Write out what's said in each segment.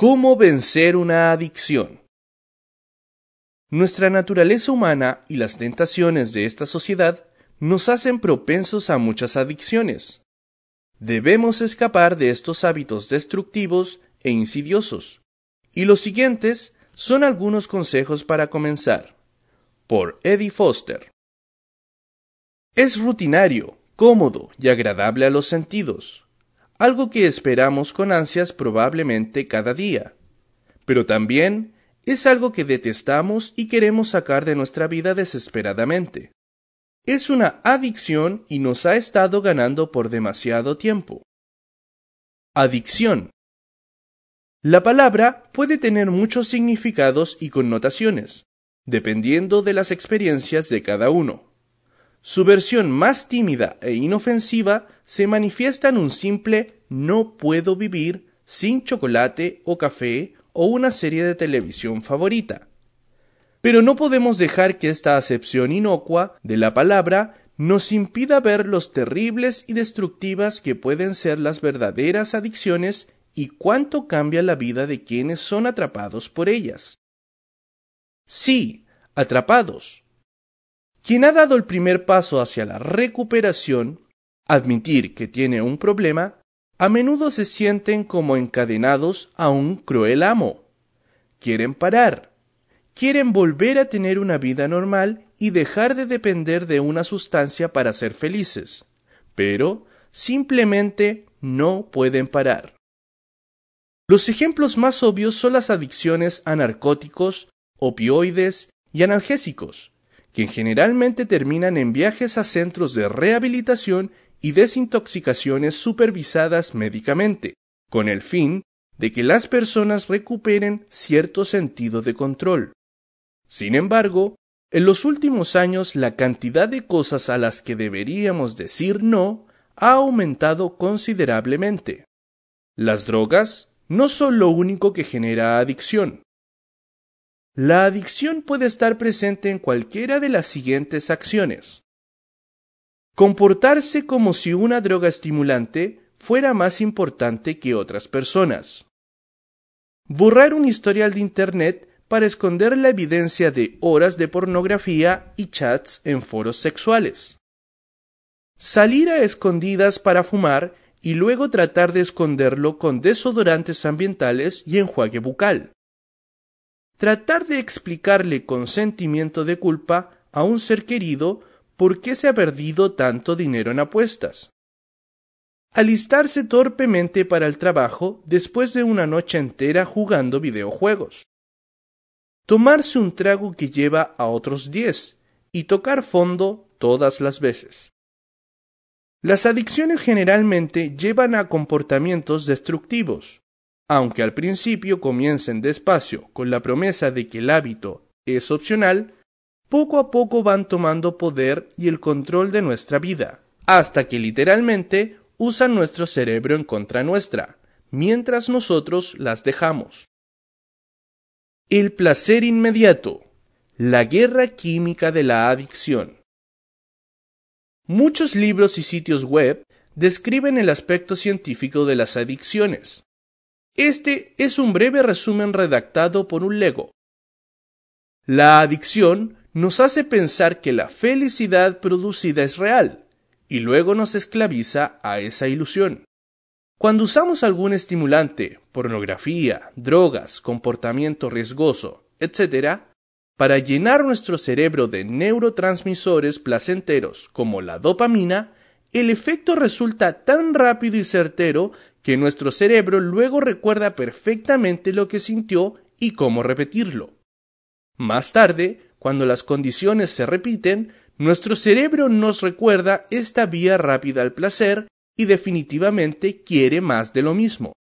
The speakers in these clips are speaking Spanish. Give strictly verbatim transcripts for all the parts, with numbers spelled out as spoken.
¿Cómo vencer una adicción? Nuestra naturaleza humana y las tentaciones de esta sociedad nos hacen propensos a muchas adicciones. Debemos escapar de estos hábitos destructivos e insidiosos. Y los siguientes son algunos consejos para comenzar. Por Eddie Foster. Es rutinario, cómodo y agradable a los sentidos, algo que esperamos con ansias probablemente cada día. Pero también es algo que detestamos y queremos sacar de nuestra vida desesperadamente. Es una adicción y nos ha estado ganando por demasiado tiempo. Adicción. La palabra puede tener muchos significados y connotaciones, dependiendo de las experiencias de cada uno. Su versión más tímida e inofensiva se manifiesta en un simple no puedo vivir sin chocolate o café o una serie de televisión favorita. Pero no podemos dejar que esta acepción inocua de la palabra nos impida ver los terribles y destructivas que pueden ser las verdaderas adicciones y cuánto cambia la vida de quienes son atrapados por ellas. Sí, atrapados. Quien ha dado el primer paso hacia la recuperación, admitir que tiene un problema, a menudo se sienten como encadenados a un cruel amo. Quieren parar. Quieren volver a tener una vida normal y dejar de depender de una sustancia para ser felices, pero simplemente no pueden parar. Los ejemplos más obvios son las adicciones a narcóticos, opioides y analgésicos, que generalmente terminan en viajes a centros de rehabilitación y desintoxicaciones supervisadas médicamente, con el fin de que las personas recuperen cierto sentido de control. Sin embargo, en los últimos años la cantidad de cosas a las que deberíamos decir no ha aumentado considerablemente. Las drogas no son lo único que genera adicción. La adicción puede estar presente en cualquiera de las siguientes acciones. Comportarse como si una droga estimulante fuera más importante que otras personas. Borrar un historial de Internet para esconder la evidencia de horas de pornografía y chats en foros sexuales. Salir a escondidas para fumar y luego tratar de esconderlo con desodorantes ambientales y enjuague bucal. Tratar de explicarle con sentimiento de culpa a un ser querido por qué se ha perdido tanto dinero en apuestas. Alistarse torpemente para el trabajo después de una noche entera jugando videojuegos. Tomarse un trago que lleva a otros diez y tocar fondo todas las veces. Las adicciones generalmente llevan a comportamientos destructivos. Aunque al principio comiencen despacio con la promesa de que el hábito es opcional, poco a poco van tomando poder y el control de nuestra vida, hasta que literalmente usan nuestro cerebro en contra nuestra, mientras nosotros las dejamos. El placer inmediato, la guerra química de la adicción. Muchos libros y sitios web describen el aspecto científico de las adicciones. Este es un breve resumen redactado por un lego. La adicción nos hace pensar que la felicidad producida es real, y luego nos esclaviza a esa ilusión. Cuando usamos algún estimulante, pornografía, drogas, comportamiento riesgoso, etcétera, para llenar nuestro cerebro de neurotransmisores placenteros como la dopamina, el efecto resulta tan rápido y certero que nuestro cerebro luego recuerda perfectamente lo que sintió y cómo repetirlo. Más tarde, cuando las condiciones se repiten, nuestro cerebro nos recuerda esta vía rápida al placer y definitivamente quiere más de lo mismo.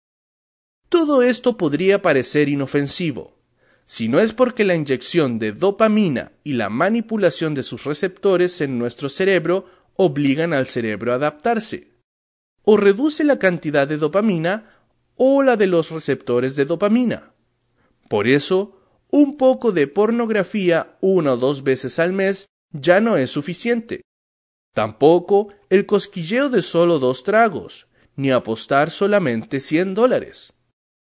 Todo esto podría parecer inofensivo, si no es porque la inyección de dopamina y la manipulación de sus receptores en nuestro cerebro obligan al cerebro a adaptarse. O reduce la cantidad de dopamina o la de los receptores de dopamina. Por eso, un poco de pornografía una o dos veces al mes ya no es suficiente. Tampoco el cosquilleo de solo dos tragos, ni apostar solamente cien dólares.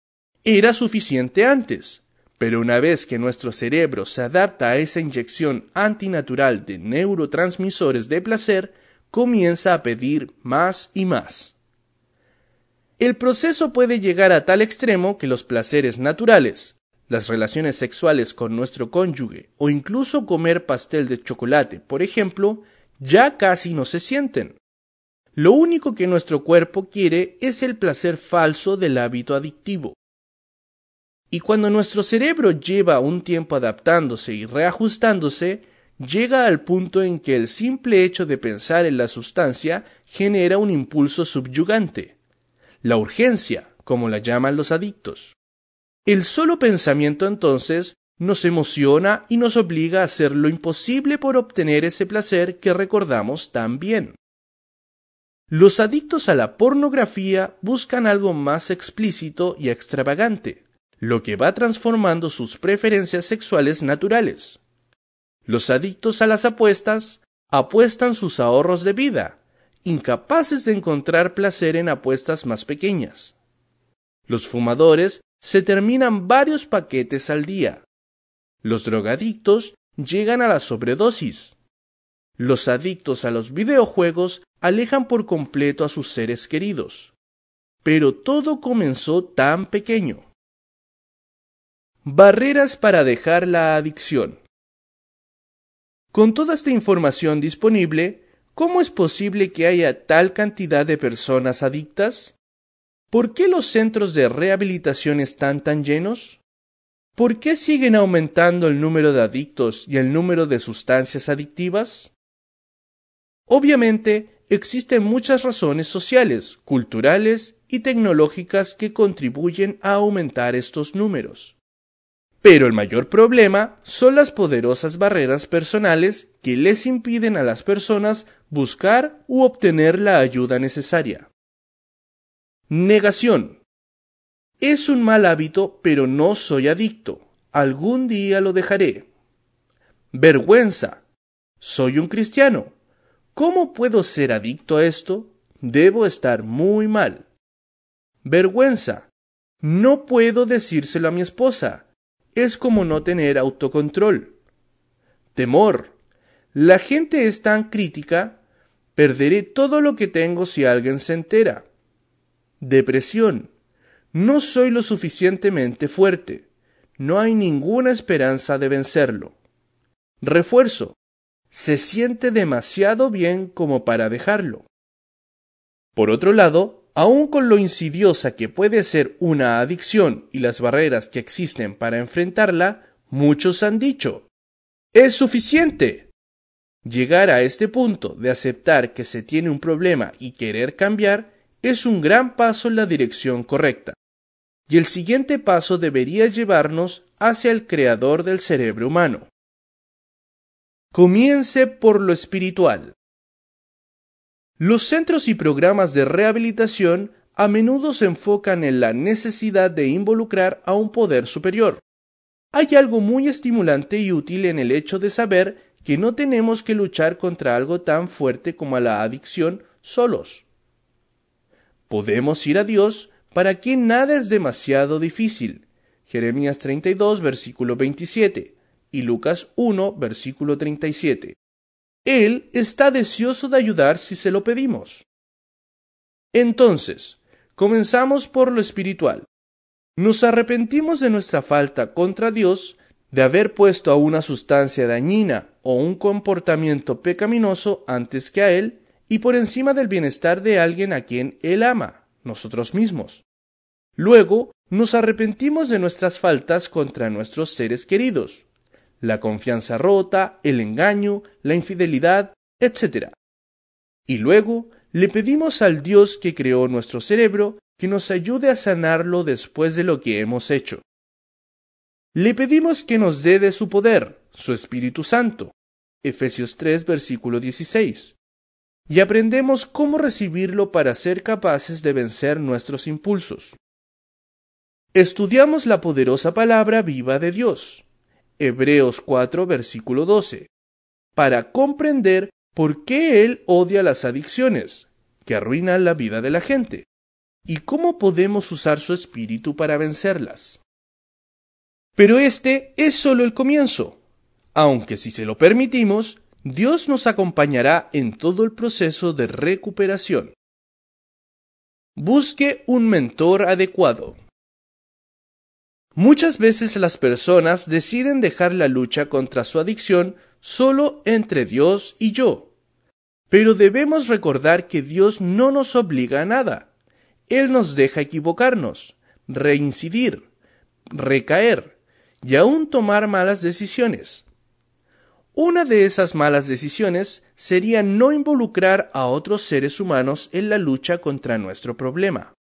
Era suficiente antes, pero una vez que nuestro cerebro se adapta a esa inyección antinatural de neurotransmisores de placer, comienza a pedir más y más. El proceso puede llegar a tal extremo que los placeres naturales, las relaciones sexuales con nuestro cónyuge o incluso comer pastel de chocolate, por ejemplo, ya casi no se sienten. Lo único que nuestro cuerpo quiere es el placer falso del hábito adictivo. Y cuando nuestro cerebro lleva un tiempo adaptándose y reajustándose, llega al punto en que el simple hecho de pensar en la sustancia genera un impulso subyugante, la urgencia, como la llaman los adictos. El solo pensamiento entonces nos emociona y nos obliga a hacer lo imposible por obtener ese placer que recordamos tan bien. Los adictos a la pornografía buscan algo más explícito y extravagante, lo que va transformando sus preferencias sexuales naturales. Los adictos a las apuestas apuestan sus ahorros de vida, incapaces de encontrar placer en apuestas más pequeñas. Los fumadores se terminan varios paquetes al día. Los drogadictos llegan a la sobredosis. Los adictos a los videojuegos alejan por completo a sus seres queridos. Pero todo comenzó tan pequeño. Barreras para dejar la adicción. Con toda esta información disponible, ¿cómo es posible que haya tal cantidad de personas adictas? ¿Por qué los centros de rehabilitación están tan llenos? ¿Por qué siguen aumentando el número de adictos y el número de sustancias adictivas? Obviamente, existen muchas razones sociales, culturales y tecnológicas que contribuyen a aumentar estos números. Pero el mayor problema son las poderosas barreras personales que les impiden a las personas buscar u obtener la ayuda necesaria. Negación. Es un mal hábito, pero no soy adicto. Algún día lo dejaré. Vergüenza. Soy un cristiano. ¿Cómo puedo ser adicto a esto? Debo estar muy mal. Vergüenza. No puedo decírselo a mi esposa. Es como no tener autocontrol. Temor. La gente es tan crítica. Perderé todo lo que tengo si alguien se entera. Depresión. No soy lo suficientemente fuerte. No hay ninguna esperanza de vencerlo. Refuerzo. Se siente demasiado bien como para dejarlo. Por otro lado, aun con lo insidiosa que puede ser una adicción y las barreras que existen para enfrentarla, muchos han dicho: ¡es suficiente! Llegar a este punto de aceptar que se tiene un problema y querer cambiar es un gran paso en la dirección correcta. Y el siguiente paso debería llevarnos hacia el creador del cerebro humano. Comience por lo espiritual. Los centros y programas de rehabilitación a menudo se enfocan en la necesidad de involucrar a un poder superior. Hay algo muy estimulante y útil en el hecho de saber que no tenemos que luchar contra algo tan fuerte como la adicción solos. Podemos ir a Dios, para quien nada es demasiado difícil. Jeremías treinta y dos, versículo veintisiete, y Lucas uno, versículo treinta y siete. Él está deseoso de ayudar si se lo pedimos. Entonces, comenzamos por lo espiritual. Nos arrepentimos de nuestra falta contra Dios, de haber puesto a una sustancia dañina o un comportamiento pecaminoso antes que a Él y por encima del bienestar de alguien a quien Él ama, nosotros mismos. Luego, nos arrepentimos de nuestras faltas contra nuestros seres queridos, la confianza rota, el engaño, la infidelidad, etcétera. Y luego, le pedimos al Dios que creó nuestro cerebro que nos ayude a sanarlo después de lo que hemos hecho. Le pedimos que nos dé de su poder, su Espíritu Santo, Efesios tres, versículo dieciséis, y aprendemos cómo recibirlo para ser capaces de vencer nuestros impulsos. Estudiamos la poderosa palabra viva de Dios, Hebreos cuatro, versículo doce, para comprender por qué Él odia las adicciones, que arruinan la vida de la gente. y cómo podemos usar su espíritu para vencerlas. Pero este es solo el comienzo, aunque si se lo permitimos, Dios nos acompañará en todo el proceso de recuperación. Busque un mentor adecuado. Muchas veces las personas deciden dejar la lucha contra su adicción solo entre Dios y yo. Pero debemos recordar que Dios no nos obliga a nada. Él nos deja equivocarnos, reincidir, recaer y aún tomar malas decisiones. Una de esas malas decisiones sería no involucrar a otros seres humanos en la lucha contra nuestro problema.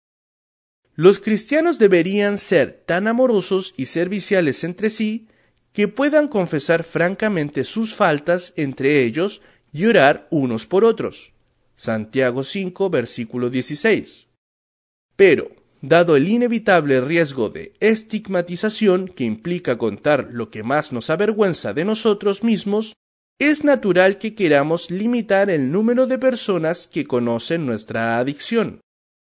Los cristianos deberían ser tan amorosos y serviciales entre sí que puedan confesar francamente sus faltas entre ellos y orar unos por otros. Santiago cinco, versículo dieciséis. Pero, dado el inevitable riesgo de estigmatización que implica contar lo que más nos avergüenza de nosotros mismos, es natural que queramos limitar el número de personas que conocen nuestra adicción.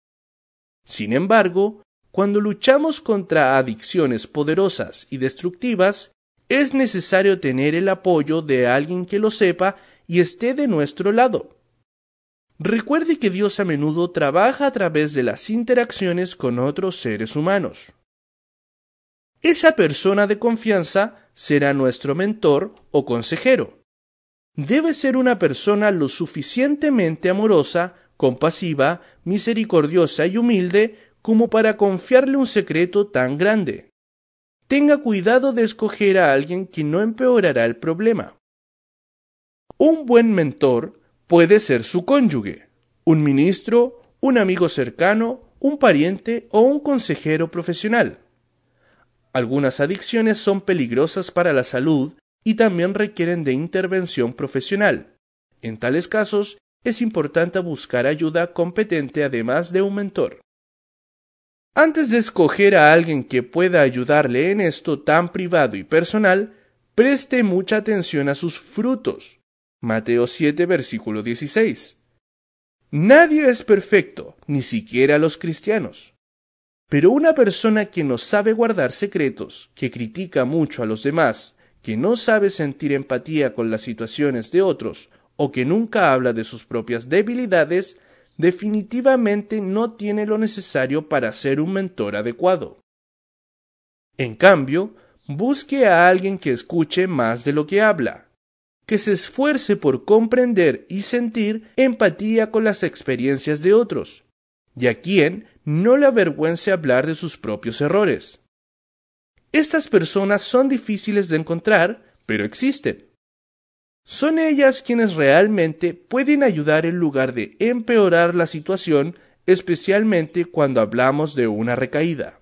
Sin embargo, cuando luchamos contra adicciones poderosas y destructivas, es necesario tener el apoyo de alguien que lo sepa y esté de nuestro lado. Recuerde que Dios a menudo trabaja a través de las interacciones con otros seres humanos. Esa persona de confianza será nuestro mentor o consejero. Debe ser una persona lo suficientemente amorosa, compasiva, misericordiosa y humilde como para confiarle un secreto tan grande. Tenga cuidado de escoger a alguien que no empeorará el problema. Un buen mentor puede ser su cónyuge, un ministro, un amigo cercano, un pariente o un consejero profesional. Algunas adicciones son peligrosas para la salud y también requieren de intervención profesional. En tales casos, es importante buscar ayuda competente además de un mentor. Antes de escoger a alguien que pueda ayudarle en esto tan privado y personal, preste mucha atención a sus frutos. Mateo siete, versículo dieciséis. Nadie es perfecto, ni siquiera los cristianos. Pero una persona que no sabe guardar secretos, que critica mucho a los demás, que no sabe sentir empatía con las situaciones de otros, o que nunca habla de sus propias debilidades, definitivamente no tiene lo necesario para ser un mentor adecuado. En cambio, busque a alguien que escuche más de lo que habla, que se esfuerce por comprender y sentir empatía con las experiencias de otros, y a quien no le avergüence hablar de sus propios errores. Estas personas son difíciles de encontrar, pero existen. Son ellas quienes realmente pueden ayudar en lugar de empeorar la situación, especialmente cuando hablamos de una recaída.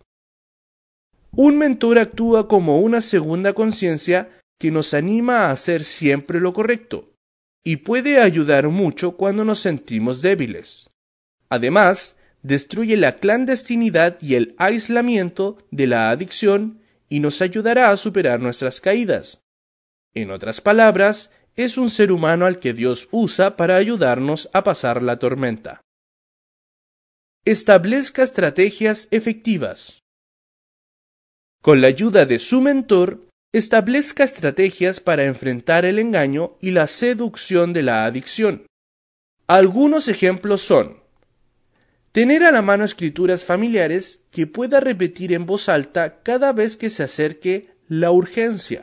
Un mentor actúa como una segunda conciencia que nos anima a hacer siempre lo correcto, y puede ayudar mucho cuando nos sentimos débiles. Además, destruye la clandestinidad y el aislamiento de la adicción y nos ayudará a superar nuestras caídas. En otras palabras, es un ser humano al que Dios usa para ayudarnos a pasar la tormenta. Establezca estrategias efectivas. Con la ayuda de su mentor, establezca estrategias para enfrentar el engaño y la seducción de la adicción. Algunos ejemplos son: tener a la mano escrituras familiares que pueda repetir en voz alta cada vez que se acerque la urgencia.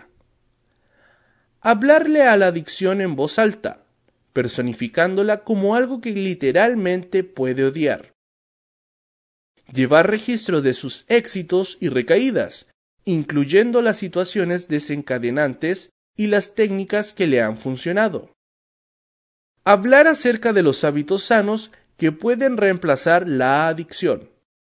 Hablarle a la adicción en voz alta, personificándola como algo que literalmente puede odiar. Llevar registro de sus éxitos y recaídas, incluyendo las situaciones desencadenantes y las técnicas que le han funcionado. Hablar acerca de los hábitos sanos que pueden reemplazar la adicción.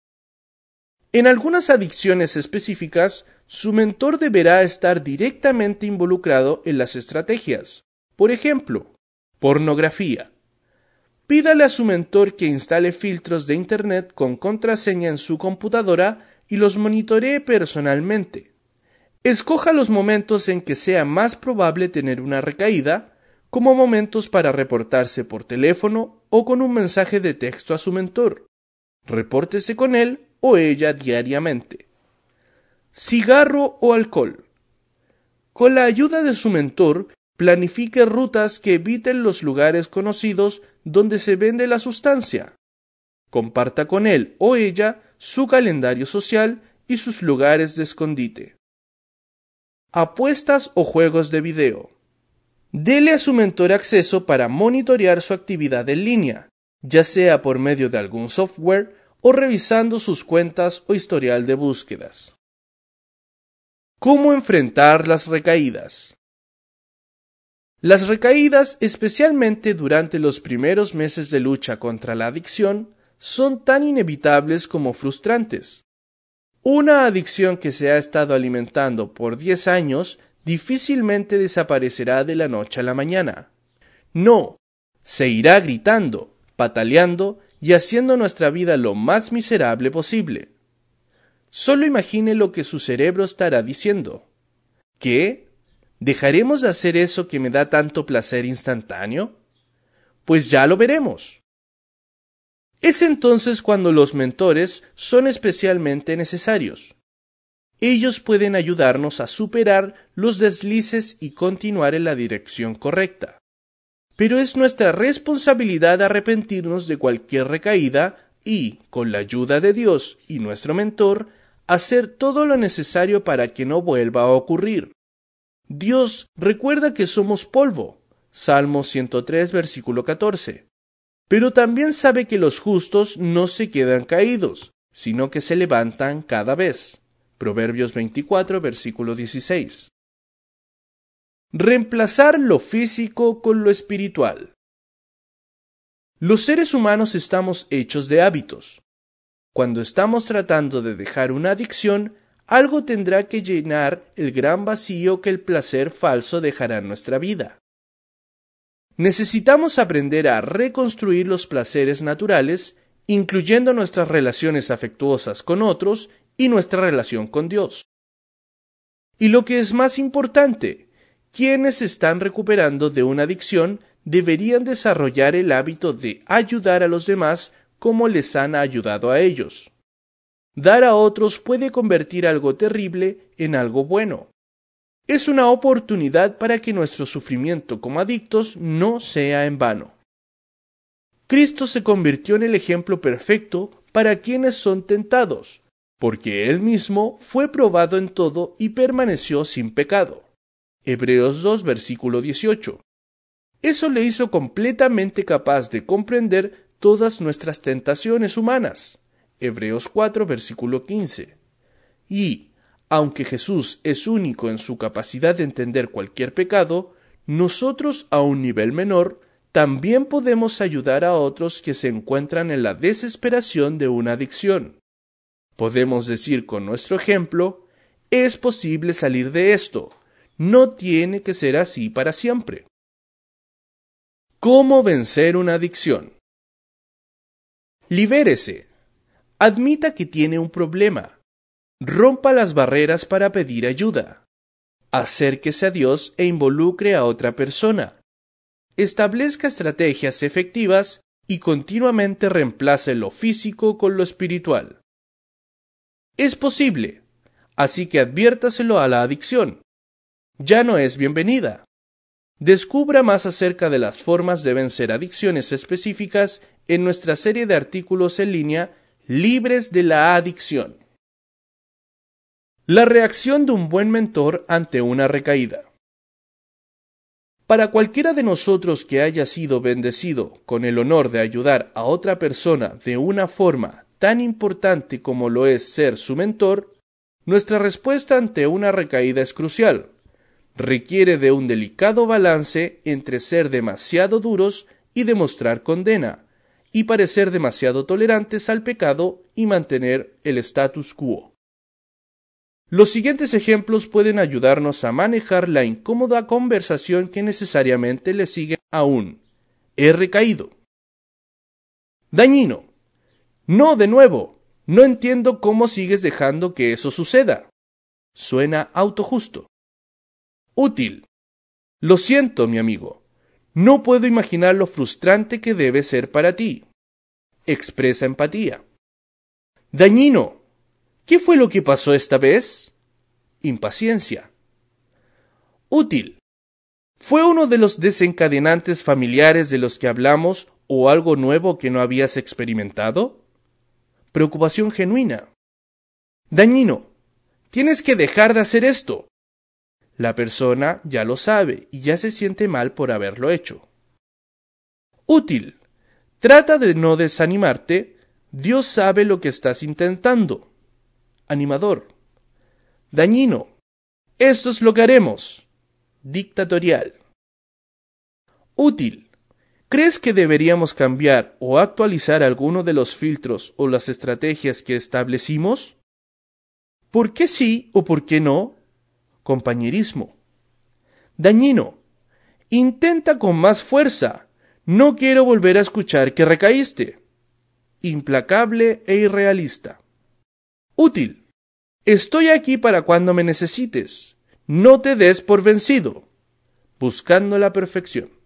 En algunas adicciones específicas, su mentor deberá estar directamente involucrado en las estrategias. Por ejemplo, pornografía. Pídale a su mentor que instale filtros de Internet con contraseña en su computadora y los monitoree personalmente. Escoja los momentos en que sea más probable tener una recaída, como momentos para reportarse por teléfono o con un mensaje de texto a su mentor. Repórtese con él o ella diariamente. Cigarro o alcohol. Con la ayuda de su mentor, planifique rutas que eviten los lugares conocidos donde se vende la sustancia. Comparta con él o ella su calendario social y sus lugares de escondite. Apuestas o juegos de video. Dele a su mentor acceso para monitorear su actividad en línea, ya sea por medio de algún software o revisando sus cuentas o historial de búsquedas. ¿Cómo enfrentar las recaídas? Las recaídas, especialmente durante los primeros meses de lucha contra la adicción, son tan inevitables como frustrantes. Una adicción que se ha estado alimentando por diez años difícilmente desaparecerá de la noche a la mañana. No, se irá gritando, pataleando y haciendo nuestra vida lo más miserable posible. Solo imagine lo que su cerebro estará diciendo. ¿Qué? ¿Dejaremos de hacer eso que me da tanto placer instantáneo? Pues ya lo veremos. Es entonces cuando los mentores son especialmente necesarios. Ellos pueden ayudarnos a superar los deslices y continuar en la dirección correcta. Pero es nuestra responsabilidad arrepentirnos de cualquier recaída y, con la ayuda de Dios y nuestro mentor, hacer todo lo necesario para que no vuelva a ocurrir. Dios recuerda que somos polvo, Salmo ciento tres, versículo catorce. Pero también sabe que los justos no se quedan caídos, sino que se levantan cada vez. Proverbios veinticuatro, versículo dieciséis. Reemplazar lo físico con lo espiritual. Los seres humanos estamos hechos de hábitos. Cuando estamos tratando de dejar una adicción, algo tendrá que llenar el gran vacío que el placer falso dejará en nuestra vida. Necesitamos aprender a reconstruir los placeres naturales, incluyendo nuestras relaciones afectuosas con otros y nuestra relación con Dios. Y lo que es más importante, quienes están recuperando de una adicción deberían desarrollar el hábito de ayudar a los demás como les han ayudado a ellos. Dar a otros puede convertir algo terrible en algo bueno. Es una oportunidad para que nuestro sufrimiento como adictos no sea en vano. Cristo se convirtió en el ejemplo perfecto para quienes son tentados, porque Él mismo fue probado en todo y permaneció sin pecado. Hebreos dos, versículo dieciocho. Eso le hizo completamente capaz de comprender todas nuestras tentaciones humanas. Hebreos cuatro, versículo quince. Y, aunque Jesús es único en su capacidad de entender cualquier pecado, nosotros a un nivel menor también podemos ayudar a otros que se encuentran en la desesperación de una adicción. Podemos decir con nuestro ejemplo, es posible salir de esto, no tiene que ser así para siempre. ¿Cómo vencer una adicción? Libérese. Admita que tiene un problema. Rompa las barreras para pedir ayuda. Acérquese a Dios e involucre a otra persona. Establezca estrategias efectivas y continuamente reemplace lo físico con lo espiritual. Es posible, así que adviértaselo a la adicción. Ya no es bienvenida. Descubra más acerca de las formas de vencer adicciones específicas en nuestra serie de artículos en línea Libres de la Adicción. La reacción de un buen mentor ante una recaída. Para cualquiera de nosotros que haya sido bendecido con el honor de ayudar a otra persona de una forma tan importante como lo es ser su mentor, nuestra respuesta ante una recaída es crucial. Requiere de un delicado balance entre ser demasiado duros y demostrar condena, y parecer demasiado tolerantes al pecado y mantener el status quo. Los siguientes ejemplos pueden ayudarnos a manejar la incómoda conversación que necesariamente le sigue a un «he recaído». Dañino. No, de nuevo. No entiendo cómo sigues dejando que eso suceda. Suena autojusto. Útil. Lo siento, mi amigo. No puedo imaginar lo frustrante que debe ser para ti. Expresa empatía. Dañino. ¿Qué fue lo que pasó esta vez? Impaciencia. Útil. ¿Fue uno de los desencadenantes familiares de los que hablamos o algo nuevo que no habías experimentado? Preocupación genuina. Dañino. Tienes que dejar de hacer esto. La persona ya lo sabe y ya se siente mal por haberlo hecho. Útil. Trata de no desanimarte. Dios sabe lo que estás intentando. Animador. Dañino. Esto es lo que haremos. Dictatorial. Útil. ¿Crees que deberíamos cambiar o actualizar alguno de los filtros o las estrategias que establecimos? ¿Por qué sí o por qué no? Compañerismo. Dañino. Intenta con más fuerza. No quiero volver a escuchar que recaíste. Implacable e irrealista. Útil. Estoy aquí para cuando me necesites. No te des por vencido. Buscando la perfección.